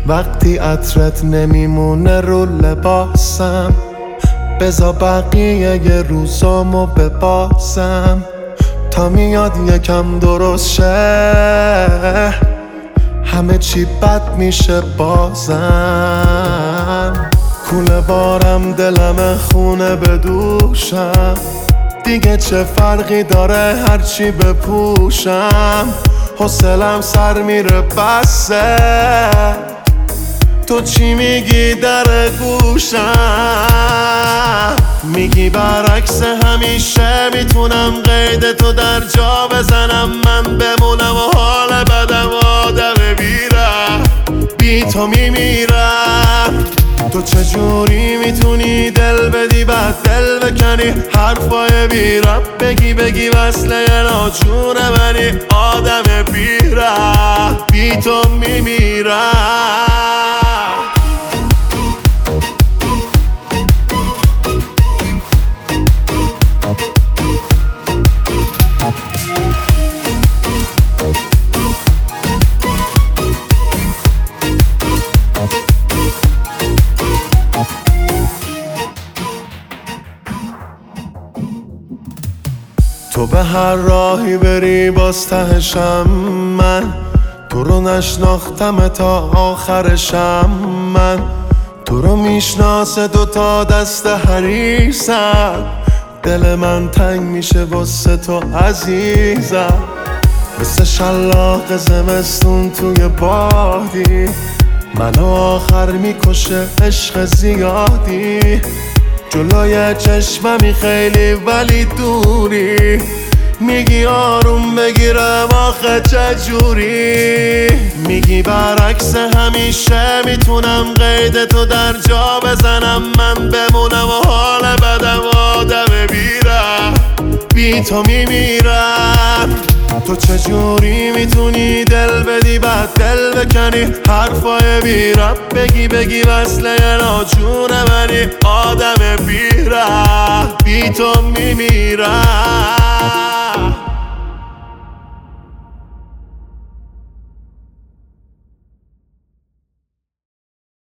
وقتی عطرت نمیمونه رو لباسم، بذار بقیه ی روزامو ببازم تا میاد یکم درست شه، همه چی بد میشه بازم. کوله بارم دلم خونه به دوشم، دیگه چه فرقی داره هرچی بپوشم. حوصلم سر میره بسه، تو چی میگی در گوشم؟ میگی برعکس همیشه میتونم قید تو در جا بزنم، من بمونم و حال بدم آدم بیرم، بی تو میمیرم. تو چجوری میتونی دل بدی بعد دل بکنی، حرفای بی رب بگی وصله ناچونه منی، آدم بیرم، بی تو میمیرم. تو به هر راهی بری باز تهشم من، تو رو نشناختم تا آخرشم من، تو رو میشناسه دوتا دست حریصم، دل من تنگ میشه واسه تو عزیزم. مثل شلاق زمستون توی بادی، منو آخر میکشه عشق زیادی، جلوی چشممی خیلی ولی دوری، میگی آروم بگیرم آخه چجوری؟ میگی برعکس همیشه میتونم قید تو در جا بزنم، من بمونم و حال بدم آدم بیرم، بی تو میمیرم. تو چجوری میتونی دل بدی بعد دل بکنی، حرفای بی رب بگی وصله ناچونه منی، آدم بیرم، بی تو میمیرم.